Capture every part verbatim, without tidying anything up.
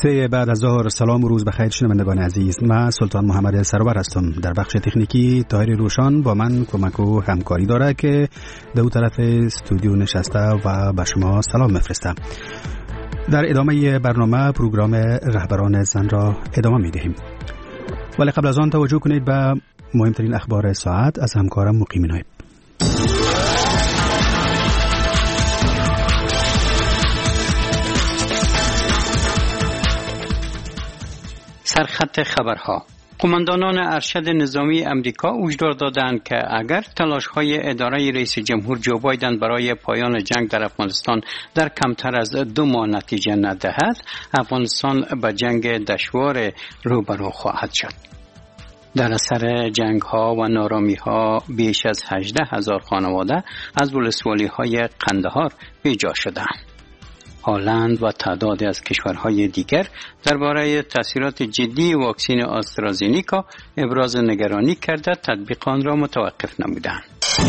پی بعد از ظهر سلام و روز بخیر شنوندگان عزیز. من سلطان محمد سرور هستم. در بخش تکنیکی طاهر روشان با من کمک و همکاری داره که دو طرف استودیو نشسته و به شما سلام میفرسته. در ادامه برنامه پروگرام رهبران زن را ادامه میدهیم، ولی قبل از آن توجه کنید به مهمترین اخبار ساعت از همکارم مقیم نایب. سرخط خبرها. قماندانان ارشد نظامی امریکا هشدار دادند که اگر تلاش‌های اداره رئیس جمهور جو بایدن برای پایان جنگ در افغانستان در کمتر از دو ماه نتیجه ندهد، افغانستان به جنگ دشوار روبرو خواهد شد. در اثر جنگ‌ها و نارامی‌ها بیش از هجده هزار خانواده از ولسوالی‌های قندهار بیجا شدند. هلند و تعدادی از کشورهای دیگر درباره تاثیرات جدی واکسن آسترازینیکا ابراز نگرانی کرده تطبیق آن را متوقف نمودند.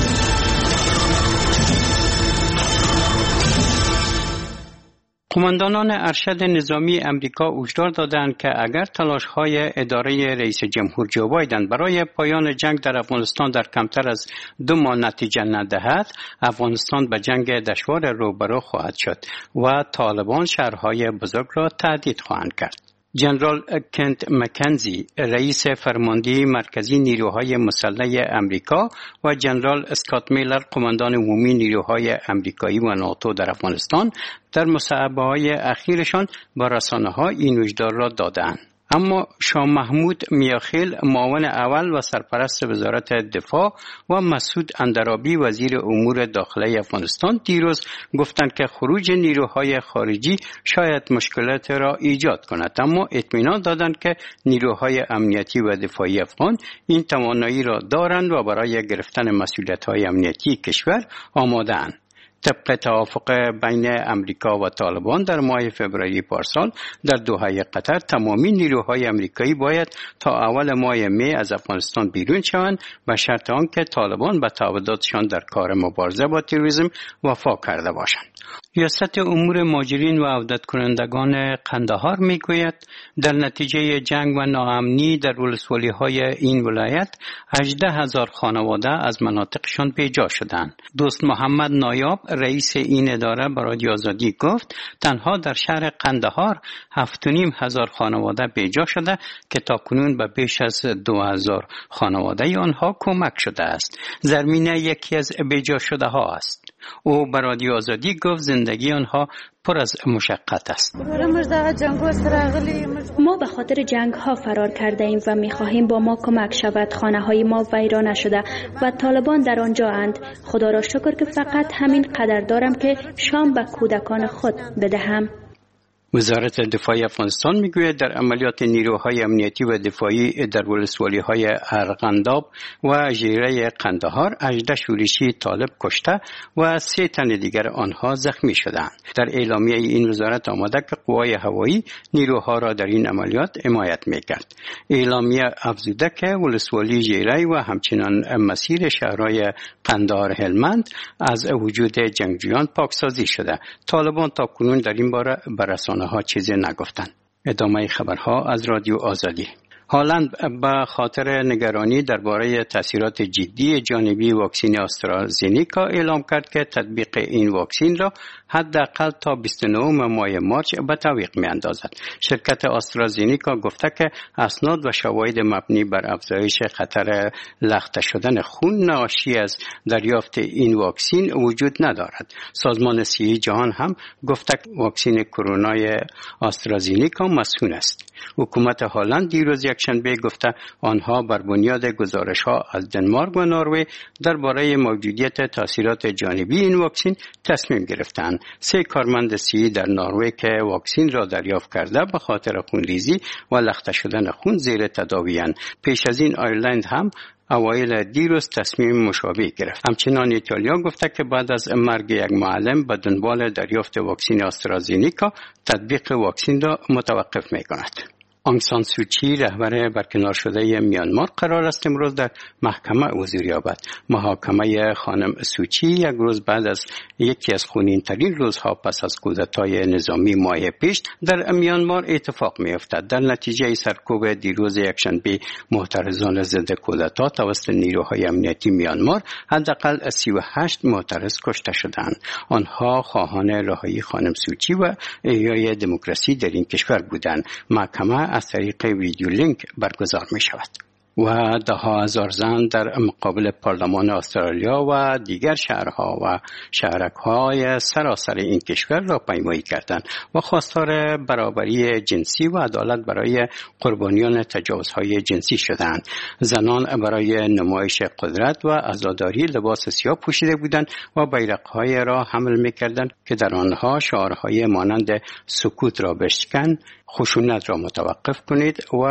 قماندانان ارشد نظامی امریکا هشدار دادند که اگر تلاش‌های اداره رئیس جمهور جو بایدن برای پایان جنگ در افغانستان در کمتر از دو ماه نتیجه ندهد، افغانستان به جنگ دشوار روبرو خواهد شد و طالبان شهرهای بزرگ را تهدید خواهند کرد. جنرال کنت مکنزی رئیس فرماندهی مرکزی نیروهای مسلح امریکا و جنرال اسکات میلر قماندان عمومی نیروهای امریکایی و ناتو در افغانستان در مصاحبه‌های اخیرشان با رسانه‌ها این هشدار را دادند. اما شاه محمود میاخیل معاون اول و سرپرست وزارت دفاع و مسعود اندرابی وزیر امور داخلی افغانستان دیروز گفتند که خروج نیروهای خارجی شاید مشکلات را ایجاد کند، اما اطمینان دادند که نیروهای امنیتی و دفاعی افغان این توانایی را دارند و برای گرفتن مسئولیت‌های امنیتی کشور آماده‌اند. طبق توافق بین امریکا و طالبان در ماه فوریه پارسال در دوحه قطر تمامی نیروهای امریکایی باید تا اول ماه می از افغانستان بیرون شوند به شرط آنکه طالبان به تعهداتشان در کار مبارزه با تروریسم وفا کرده باشند. ریاست امور مهاجرین و عودت کنندگان قندهار میگوید در نتیجه جنگ و ناامنی در ولسوالی‌های این ولایت هجده هزار خانواده از مناطقشان بیجا شدند. دوست محمد نایاب رئیس این اداره به رادیو آزادی گفت تنها در شهر قندهار هفت و نیم هزار خانواده بیجا شده که تاکنون به بیش از دو هزار خانواده آنها کمک شده است. زرمینه یکی از بیجا شده ها است. او به رادیو آزادی گفت زندگی آنها پر از مشقت است. ما به خاطر جنگ ها فرار کرده ایم و می خواهیم با ما کمک شود. خانه های ما ویران شده و طالبان در آنجا اند. خدا را شکر که فقط همین قدر دارم که شام به کودکان خود بدهم. وزارت دفاع افغانستان میگوید در عملیات نیروهای امنیتی و دفاعی در ولسوالی‌های ارغنداب و ژیره قندهار هجده شورشی طالب کشته و سه تن دیگر آنها زخمی شدند. در اعلامیه این وزارت آمده که قوای هوایی نیروها را در این عملیات حمایت میکرد. اعلامیه افزوده که ولسوالی ژیره و همچنان مسیر شهرهای قندهار هلمند از وجود جنگجویان پاکسازی شده. طالبان تا کنون در این باره برسانه ها چیزی نگفتند. ادامه خبرها از رادیو آزادی. هلند به خاطر نگرانی درباره تاثیرات جدی جانبی واکسن آسترازینیکا اعلام کرد که تطبیق این واکسن را حداقل تا بیست و نه ماه مارس به تعویق می‌اندازد. شرکت آسترازینیکا گفته که اسناد و شواهد مبنی بر افزایش خطر لخته شدن خون ناشی از دریافت این واکسن وجود ندارد. سازمان صحی جهان هم گفته که واکسن کرونا آسترازینیکا مسئول است. حکومت هلند دیروز یکشنبه گفته آنها بر بنیاد گزارش‌ها از دنمارک و نروژ درباره موجودیت تاثیرات جانبی این واکسن تصمیم گرفتند. سه کارمند صحی در نروژ که واکسن را دریافت کرده به خاطر خونریزی و لخته شدن خون زیر تداوی‌اند. پیش از این آیرلند هم اوایل دیروز تصمیم مشابه گرفت. همچنان ایتالیا گفته که بعد از مرگ یک معلم به دنبال دریافت واکسن آسترازینیکا تطبیق واکسن را متوقف می‌کند. آنگ سان سوچی رهبر برکنار شده میانمار قرار است امروز در محکمه حضور یابد. محاکمه خانم سوچی یک روز بعد از یکی از خونین ترین روزها پس از کودتای نظامی ماه پیش در میانمار اتفاق می افتد. در نتیجه سرکوب دیروز یکشنبه معترضان ضد کودتا توسط نیروهای امنیتی میانمار حداقل سی و هشت معترض کشته شدند. آنها خواهان رهایی خانم سوچی و احیای دموکراسی در این کشور بودند. محکمه از طریق ویدیو لینک برگزار می شود. و ده ها هزار زن در مقابل پارلمان استرالیا و دیگر شهرها و شهرک‌های سراسر این کشور را پیمایی کردند و خواستار برابری جنسی و عدالت برای قربانیان تجاوزهای جنسی شدند. زنان برای نمایش قدرت و عزاداری لباس سیاه پوشیده بودند و بیرق‌های را حمل می‌کردند که در آنها شعارهای مانند سکوت را بشکن، خشونت را متوقف کنید و